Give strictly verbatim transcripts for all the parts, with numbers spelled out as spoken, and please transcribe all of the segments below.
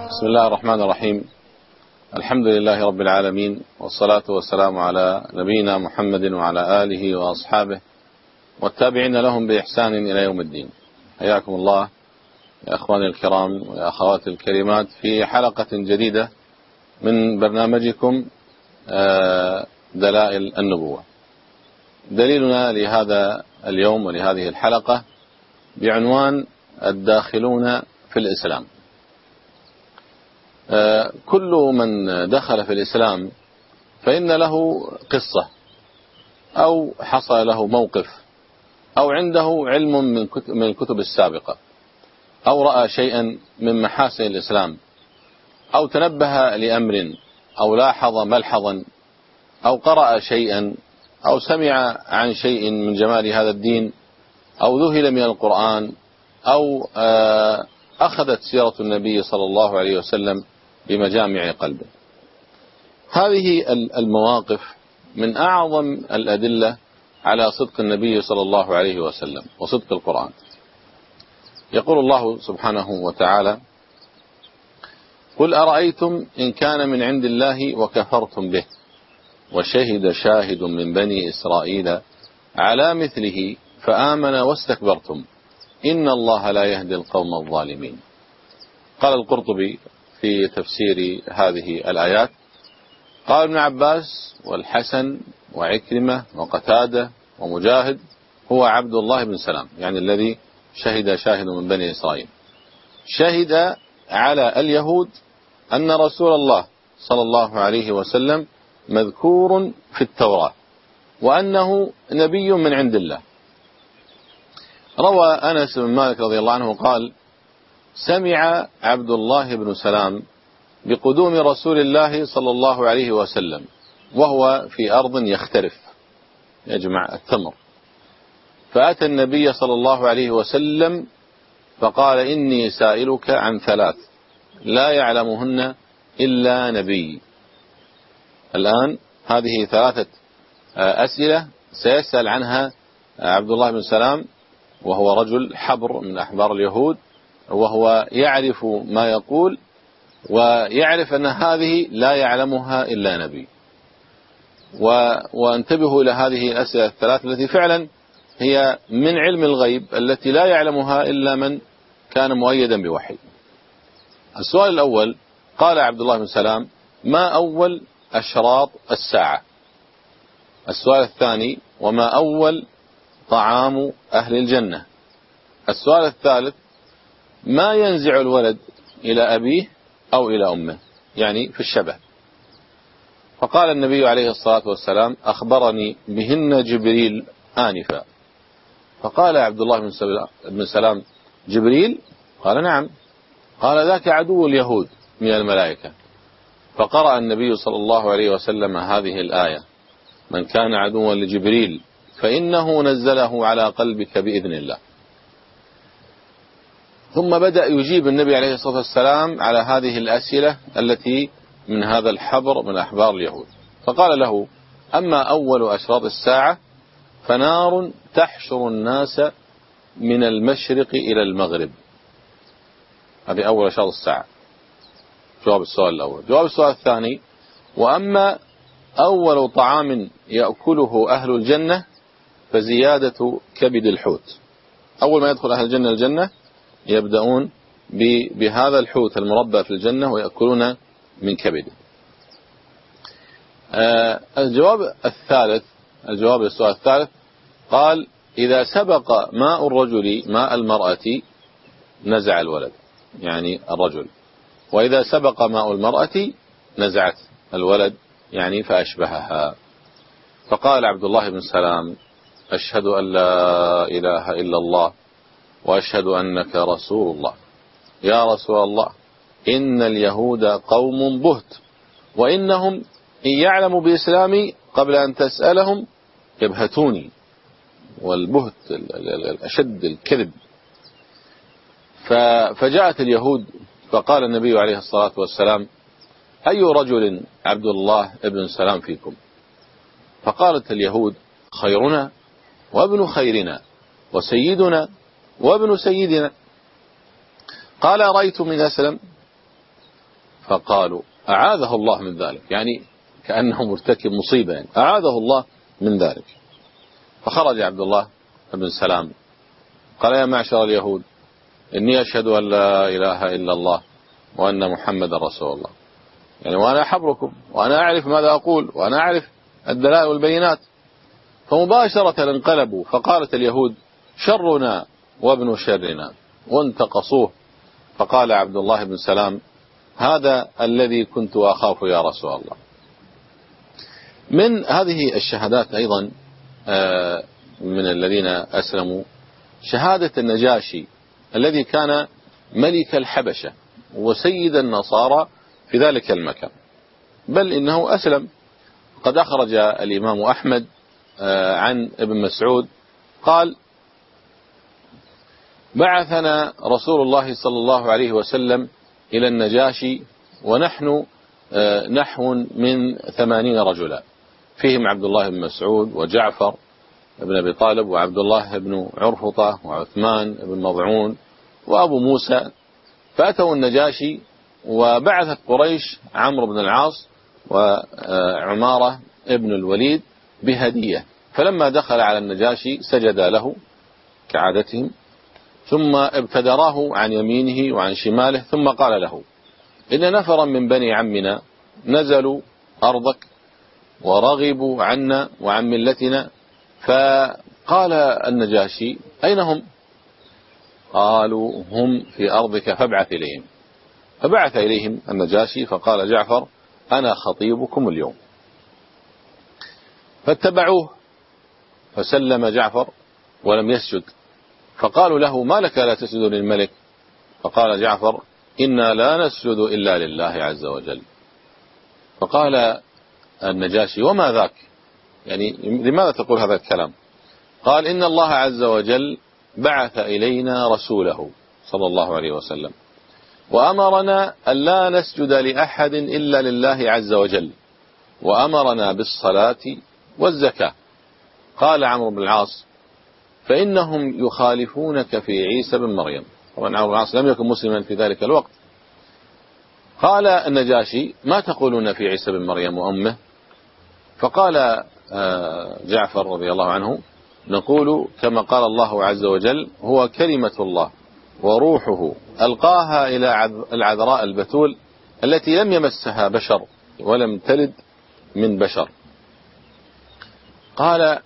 بسم الله الرحمن الرحيم. الحمد لله رب العالمين، والصلاة والسلام على نبينا محمد وعلى آله وأصحابه والتابعين لهم بإحسان إلى يوم الدين. حياكم الله يا أخواني الكرام ويا أخواتي الكريمات في حلقة جديدة من برنامجكم دلائل النبوة. دليلنا لهذا اليوم ولهذه الحلقة بعنوان الداخلون في الإسلام. كل من دخل في الإسلام فإن له قصة أو حصل له موقف أو عنده علم من الكتب السابقة أو رأى شيئا من محاسن الإسلام أو تنبه لأمر أو لاحظ ملحظا أو قرأ شيئا أو سمع عن شيء من جمال هذا الدين أو ذهل من القرآن أو أخذت سيرة النبي صلى الله عليه وسلم بمجامع قلبه. هذه المواقف من أعظم الأدلة على صدق النبي صلى الله عليه وسلم وصدق القرآن. يقول الله سبحانه وتعالى: قل أرأيتم إن كان من عند الله وكفرتم به وشهد شاهد من بني إسرائيل على مثله فآمن واستكبرتم إن الله لا يهدي القوم الظالمين. قال القرطبي في تفسير هذه الآيات، قال ابن عباس والحسن وعكرمة وقتادة ومجاهد هو عبد الله بن سلام، يعني الذي شهد شاهد من بني إسرائيل، شهد على اليهود أن رسول الله صلى الله عليه وسلم مذكور في التوراة وأنه نبي من عند الله. روى أنس بن مالك رضي الله عنه قال: سمع عبد الله بن سلام بقدوم رسول الله صلى الله عليه وسلم وهو في أرض يخترف يجمع التمر، فأتى النبي صلى الله عليه وسلم فقال: إني سائلك عن ثلاث لا يعلمهن إلا نبي. الآن هذه ثلاثة أسئلة سيسأل عنها عبد الله بن سلام، وهو رجل حبر من أحبار اليهود، وهو يعرف ما يقول ويعرف أن هذه لا يعلمها إلا نبي. وانتبهوا إلى هذه الأسئلة الثلاث التي فعلا هي من علم الغيب التي لا يعلمها إلا من كان مؤيدا بوحي. السؤال الأول، قال عبد الله بن سلام: ما أول أشراط الساعة؟ السؤال الثاني: وما أول طعام أهل الجنة؟ السؤال الثالث: ما ينزع الولد إلى أبيه أو إلى أمه، يعني في الشبه؟ فقال النبي عليه الصلاة والسلام: أخبرني بهن جبريل آنفا. فقال عبد الله بن سلام: جبريل؟ قال: نعم. قال: ذاك عدو اليهود من الملائكة. فقرأ النبي صلى الله عليه وسلم هذه الآية: من كان عدوا لجبريل فإنه نزله على قلبك بإذن الله. ثم بدأ يجيب النبي عليه الصلاة والسلام على هذه الأسئلة التي من هذا الحبر من أحبار اليهود. فقال له: أما أول أشراط الساعة فنار تحشر الناس من المشرق إلى المغرب. هذه أول أشراط الساعة، جواب السؤال الأول. جواب السؤال الثاني: وأما أول طعام يأكله أهل الجنة فزيادة كبد الحوت. أول ما يدخل أهل الجنة الجنة يبدأون بهذا الحوت المربى في الجنة ويأكلون من كبده. الجواب الثالث، الجواب للسؤال الثالث، قال: إذا سبق ماء الرجل ماء المرأة نزع الولد، يعني الرجل، وإذا سبق ماء المرأة نزعت الولد، يعني فأشبهها. فقال عبد الله بن سلام: أشهد أن لا إله إلا الله وأشهد أنك رسول الله. يا رسول الله، إن اليهود قوم بهت، وإنهم إن يعلموا بإسلامي قبل أن تسألهم يبهتوني. والبهت الأشد الكذب. فجاءت اليهود فقال النبي عليه الصلاة والسلام: أي رجل عبد الله ابن سلام فيكم؟ فقالت اليهود: خيرنا وابن خيرنا وسيدنا وابن سيدنا. قال: أرأيتم إن أسلم؟ فقالوا أعاذه الله من ذلك، يعني كأنه مرتكب مصيبة، يعني أعاذه الله من ذلك. فخرج عبد الله بن سلام قال يا معشر اليهود إني أشهد أن لا إله إلا الله وأن محمد رسول الله، يعني وأنا أحبركم وأنا أعرف ماذا أقول وأنا أعرف الدلائل والبينات. فمباشرة انقلبوا فقالت اليهود شرنا وابن شرنا وانتقصوه. فقال عبد الله بن سلام هذا الذي كنت أخاف يا رسول الله. من هذه الشهادات أيضا من الذين أسلموا شهادة النجاشي الذي كان ملك الحبشة وسيد النصارى في ذلك المكان، بل إنه أسلم. قد أخرج الإمام أحمد عن ابن مسعود قال بعثنا رسول الله صلى الله عليه وسلم إلى النجاشي ونحن نحو من ثمانين رجلا، فيهم عبد الله بن مسعود وجعفر بن أبي طالب وعبد الله بن عرفطة وعثمان بن مضعون وأبو موسى. فأتوا النجاشي وبعثت قريش عمرو بن العاص وعمارة ابن الوليد بهدية. فلما دخل على النجاشي سجد له كعادتهم، ثم ابتدراه عن يمينه وعن شماله، ثم قال له إن نفرا من بني عمنا نزلوا أرضك ورغبوا عنا وعن ملتنا. فقال النجاشي أين هم؟ قالوا هم في أرضك فابعث إليهم. فبعث إليهم النجاشي فقال جعفر أنا خطيبكم اليوم. فاتبعوه فسلم جعفر ولم يسجد. فقالوا له ما لك لا تسجد للملك؟ فقال جعفر إنا لا نسجد إلا لله عز وجل. فقال النجاشي وما ذاك، يعني لماذا تقول هذا الكلام؟ قال إن الله عز وجل بعث إلينا رسوله صلى الله عليه وسلم وأمرنا أن لا نسجد لأحد إلا لله عز وجل، وأمرنا بالصلاة والزكاة. قال عمرو بن العاص فإنهم يخالفونك في عيسى بن مريم. طبعا عمرو بن العاص لم يكن مسلما في ذلك الوقت. قال النجاشي ما تقولون في عيسى بن مريم وأمه؟ فقال جعفر رضي الله عنه نقول كما قال الله عز وجل هو كلمة الله وروحه ألقاها إلى العذراء البتول التي لم يمسها بشر ولم تلد من بشر. قال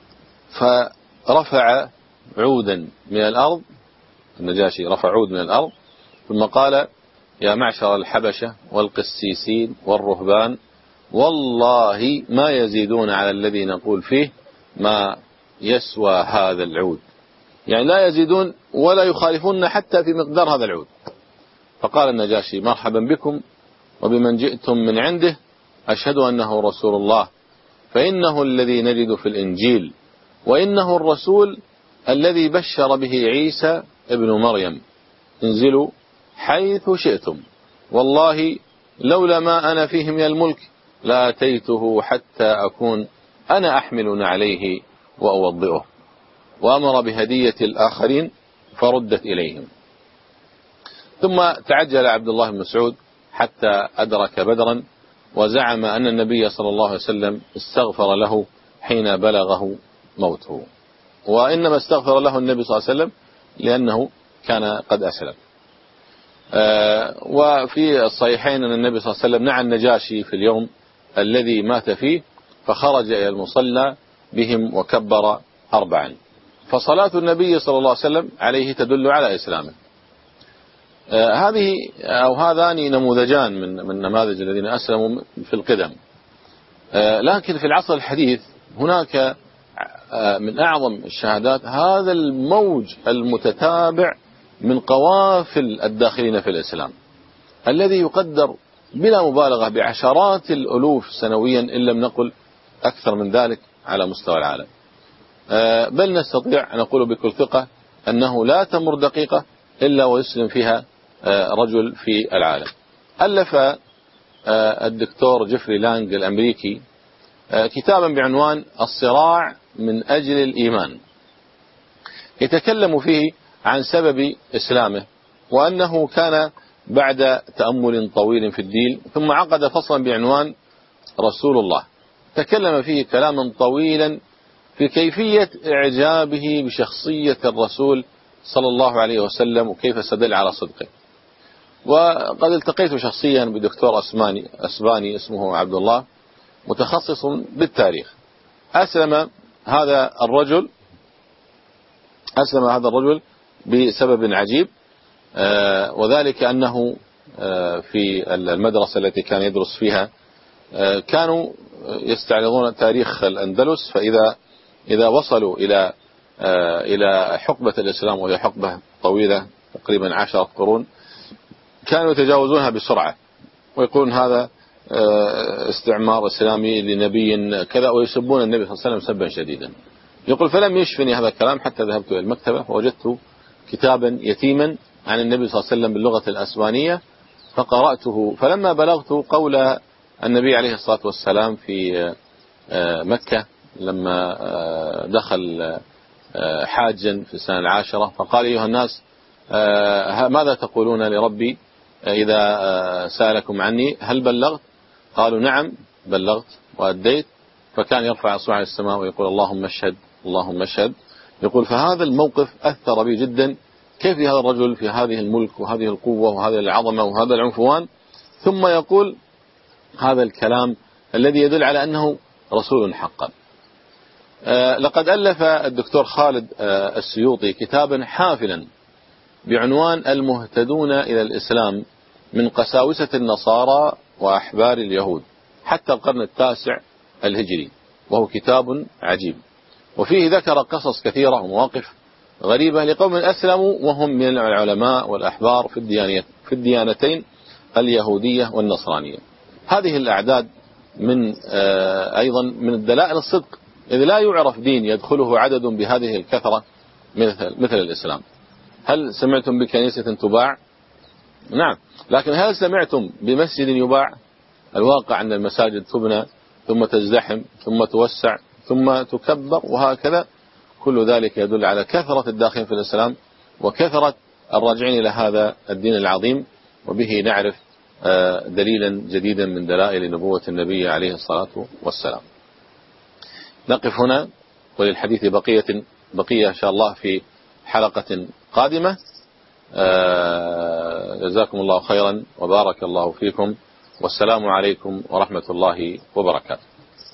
فرفع عودا من الأرض، النجاشي رفع عود من الأرض، ثم قال يا معشر الحبشة والقسيسين والرهبان والله ما يزيدون على الذي نقول فيه ما يسوى هذا العود، يعني لا يزيدون ولا يخالفون حتى في مقدار هذا العود. فقال النجاشي مرحبا بكم وبمن جئتم من عنده، أشهد أنه رسول الله، فإنه الذي نجد في الإنجيل، وإنه الرسول الذي بشر به عيسى ابن مريم، انزلوا حيث شئتم، والله لولا ما أنا فيه من الملك لأتيته حتى أكون أنا أحمل عليه وأوضئه. وأمر بهدية الآخرين فردت إليهم. ثم تعجل عبد الله بن مسعود حتى أدرك بدرا، وزعم أن النبي صلى الله عليه وسلم استغفر له حين بلغه موته، وإنما استغفر له النبي صلى الله عليه وسلم لأنه كان قد أسلم. وفي الصحيحين أن النبي صلى الله عليه وسلم نعى النجاشي في اليوم الذي مات فيه، فخرج إلى المصلى بهم وكبر أربعا. فصلاة النبي صلى الله عليه وسلم عليه تدل على إسلامه. هذه أو هذان نموذجان من من نماذج الذين أسلموا في القدم. لكن في العصر الحديث هناك من أعظم الشهادات هذا الموج المتتابع من قوافل الداخلين في الإسلام، الذي يقدر بلا مبالغة بعشرات الألوف سنويا إن لم نقل أكثر من ذلك على مستوى العالم. بل نستطيع أن نقول بكل ثقة أنه لا تمر دقيقة إلا ويسلم فيها رجل في العالم. ألف الدكتور جيفري لانج الأمريكي كتابا بعنوان الصراع من أجل الإيمان، يتكلم فيه عن سبب إسلامه، وأنه كان بعد تأمل طويل في الدين، ثم عقد فصلا بعنوان رسول الله، تكلم فيه كلاما طويلا في كيفية إعجابه بشخصية الرسول صلى الله عليه وسلم وكيف استدل على صدقه. وقد التقيت شخصيا بدكتور أسباني أسباني اسمه عبد الله، متخصص بالتاريخ. أسلم هذا الرجل أسلم هذا الرجل بسبب عجيب، وذلك أنه في المدرسة التي كان يدرس فيها كانوا يستعرضون تاريخ الأندلس، فإذا إذا وصلوا إلى إلى حقبة الإسلام، وهي حقبة طويلة تقريبا عشرة قرون، كانوا يتجاوزونها بسرعة ويقولون هذا استعمار إسلامي لنبي كذا، ويسبون النبي صلى الله عليه وسلم سبا شديدا. يقول فلم يشفني هذا الكلام حتى ذهبت إلى المكتبة فوجدت كتابا يتيما عن النبي صلى الله عليه وسلم باللغة الأسبانية فقرأته. فلما بلغت قول النبي عليه الصلاة والسلام في مكة لما دخل حاجا في السنة العاشرة فقال أيها الناس ماذا تقولون لربي إذا سألكم عني هل بلغت؟ قالوا نعم بلغت وأديت. فكان يرفع أصبعه إلى السماء ويقول اللهم اشهد اللهم اشهد. يقول فهذا الموقف أثر بي جدا، كيف هذا الرجل في هذه الملك وهذه القوة وهذه العظمة وهذا العنفوان، ثم يقول هذا الكلام الذي يدل على أنه رسول حقا. آه لقد ألف الدكتور خالد آه السيوطي كتابا حافلا بعنوان المهتدون إلى الإسلام من قساوسة النصارى وأحبار اليهود حتى القرن التاسع الهجري، وهو كتاب عجيب، وفيه ذكر قصص كثيرة ومواقف غريبة لقوم أسلموا وهم من العلماء والأحبار في الديانية في الديانتين اليهودية والنصرانية. هذه الأعداد من آه أيضا من الدلائل الصدق، إذ لا يعرف دين يدخله عدد بهذه الكثرة مثل, مثل الإسلام. هل سمعتم بكنيسة تباع؟ نعم، لكن هل سمعتم بمسجد يباع؟ الواقع أن المساجد تبنى ثم تزدحم ثم توسع ثم تكبر وهكذا، كل ذلك يدل على كثرة الداخلين في الإسلام وكثرة الراجعين إلى هذا الدين العظيم، وبه نعرف دليلا جديدا من دلائل نبوة النبي عليه الصلاة والسلام. نقف هنا، وللحديث بقية بقية إن شاء الله في حلقة قادمة. جزاكم الله خيرا وبارك الله فيكم، والسلام عليكم ورحمة الله وبركاته.